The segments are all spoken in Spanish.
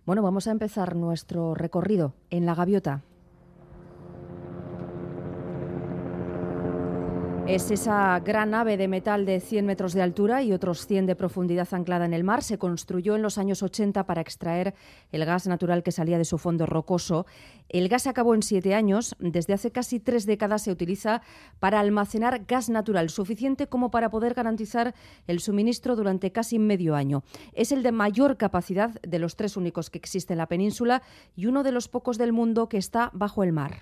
Bueno, vamos a empezar nuestro recorrido en La Gaviota. Es esa gran nave de metal de 100 metros de altura y otros 100 de profundidad anclada en el mar. Se construyó en los años 80 para extraer el gas natural que salía de su fondo rocoso. El gas acabó en 7 años. Desde hace casi 3 décadas se utiliza para almacenar gas natural suficiente como para poder garantizar el suministro durante casi medio año. Es el de mayor capacidad de los 3 únicos que existe en la península y uno de los pocos del mundo que está bajo el mar.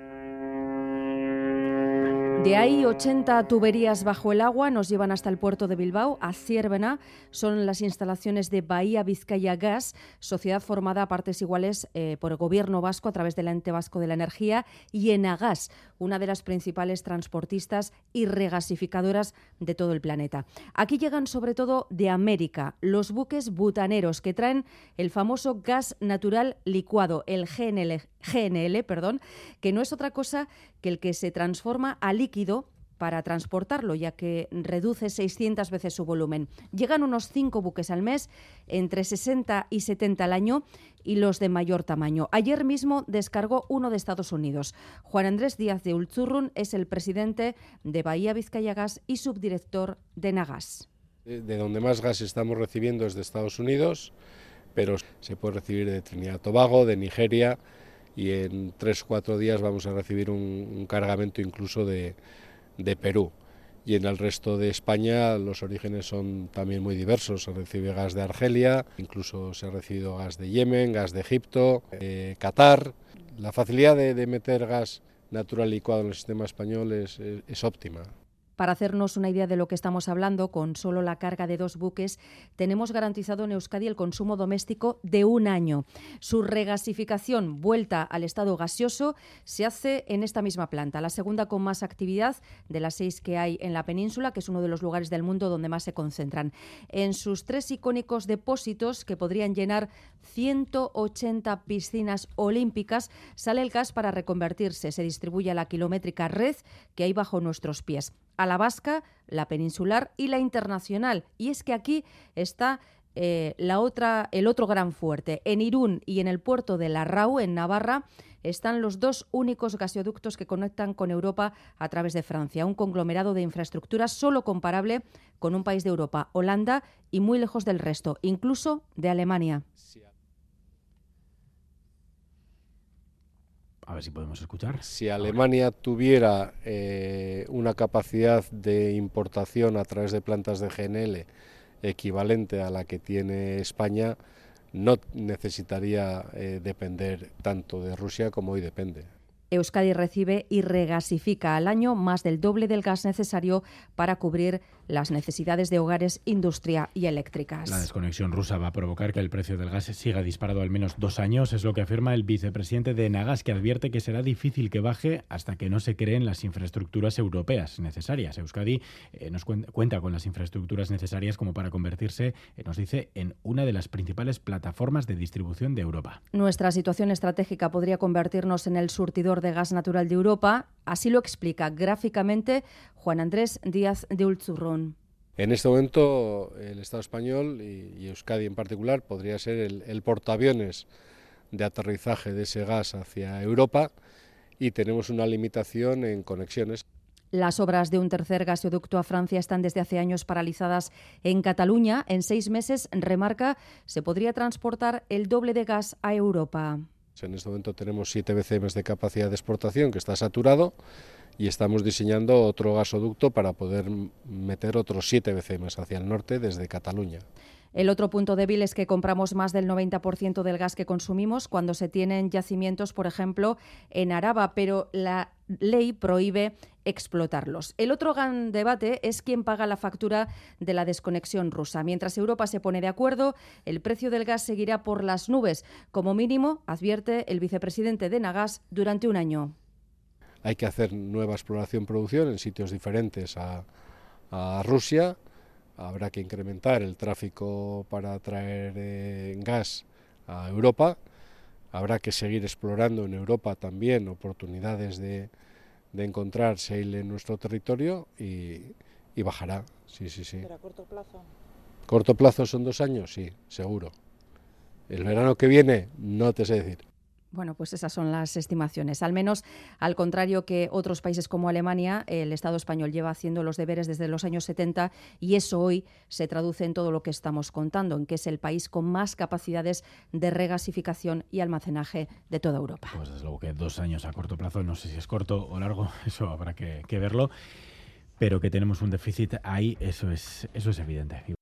De ahí 80 tuberías bajo el agua nos llevan hasta el puerto de Bilbao, a Zierbena. Son las instalaciones de Bahía Vizcaya Gas, sociedad formada a partes iguales por el Gobierno vasco a través del Ente Vasco de la Energía, y Enagas, una de las principales transportistas y regasificadoras de todo el planeta. Aquí llegan sobre todo de América los buques butaneros que traen el famoso gas natural licuado, el GNL, que no es otra cosa que el que se transforma a líquido para transportarlo, ya que reduce 600 veces su volumen. Llegan unos 5 buques al mes, entre 60 y 70 al año, y los de mayor tamaño. Ayer mismo descargó uno de Estados Unidos. Juan Andrés Díaz de Ultzurrun es el presidente de Bahía Vizcaya Gas y subdirector de Enagas. De donde más gas estamos recibiendo es de Estados Unidos, pero se puede recibir de Trinidad y Tobago, de Nigeria, y en 3 o 4 días vamos a recibir un cargamento incluso de Perú. Y en el resto de España los orígenes son también muy diversos. Se recibe gas de Argelia, incluso se ha recibido gas de Yemen, gas de Egipto, Qatar. La facilidad de meter gas natural licuado en el sistema español es óptima. Para hacernos una idea de lo que estamos hablando, con solo la carga de 2 buques, tenemos garantizado en Euskadi el consumo doméstico de un año. Su regasificación, vuelta al estado gaseoso, se hace en esta misma planta, la segunda con más actividad de las 6 que hay en la península, que es uno de los lugares del mundo donde más se concentran. En sus 3 icónicos depósitos, que podrían llenar 180 piscinas olímpicas, sale el gas para reconvertirse. Se distribuye a la kilométrica red que hay bajo nuestros pies, a la vasca, la peninsular y la internacional. Y es que aquí está el otro gran fuerte. En Irún y en el puerto de Larrau, en Navarra, están los 2 únicos gasoductos que conectan con Europa a través de Francia. Un conglomerado de infraestructuras solo comparable con un país de Europa, Holanda, y muy lejos del resto, incluso de Alemania. A ver si podemos escuchar. Si Alemania tuviera una capacidad de importación a través de plantas de GNL equivalente a la que tiene España, no necesitaría depender tanto de Rusia como hoy depende. Euskadi recibe y regasifica al año más del doble del gas necesario para cubrir las necesidades de hogares, industria y eléctricas. La desconexión rusa va a provocar que el precio del gas siga disparado al menos 2 años, es lo que afirma el vicepresidente de Enagas, que advierte que será difícil que baje hasta que no se creen las infraestructuras europeas necesarias. Euskadi nos cuenta con las infraestructuras necesarias como para convertirse, nos dice, en una de las principales plataformas de distribución de Europa. Nuestra situación estratégica podría convertirnos en el surtidor de gas natural de Europa. Así lo explica gráficamente Juan Andrés Díaz de Ultzurrun. En este momento el Estado español y Euskadi en particular podría ser el portaaviones de aterrizaje de ese gas hacia Europa, y tenemos una limitación en conexiones. Las obras de un tercer gasoducto a Francia están desde hace años paralizadas en Cataluña. En 6 meses, remarca, se podría transportar el doble de gas a Europa. En este momento tenemos 7 BCM de capacidad de exportación, que está saturado, y estamos diseñando otro gasoducto para poder meter otros 7 BCM hacia el norte desde Cataluña. El otro punto débil es que compramos más del 90% del gas que consumimos cuando se tienen yacimientos, por ejemplo, en Araba, pero la ley prohíbe explotarlos. El otro gran debate es quién paga la factura de la desconexión rusa. Mientras Europa se pone de acuerdo, el precio del gas seguirá por las nubes, como mínimo, advierte el vicepresidente de Enagas, durante un año. Hay que hacer nueva exploración-producción en sitios diferentes a Rusia. Habrá que incrementar el tráfico para traer gas a Europa. Habrá que seguir explorando en Europa también oportunidades de encontrar shale en nuestro territorio y bajará. Sí. ¿Pero a corto plazo? ¿Corto plazo son 2 años? Sí, seguro. El verano que viene, no te sé decir. Bueno, pues esas son las estimaciones. Al menos, al contrario que otros países como Alemania, el Estado español lleva haciendo los deberes desde los años 70 y eso hoy se traduce en todo lo que estamos contando, en que es el país con más capacidades de regasificación y almacenaje de toda Europa. Pues desde luego que 2 años a corto plazo, no sé si es corto o largo, eso habrá que verlo, pero que tenemos un déficit ahí, eso es evidente.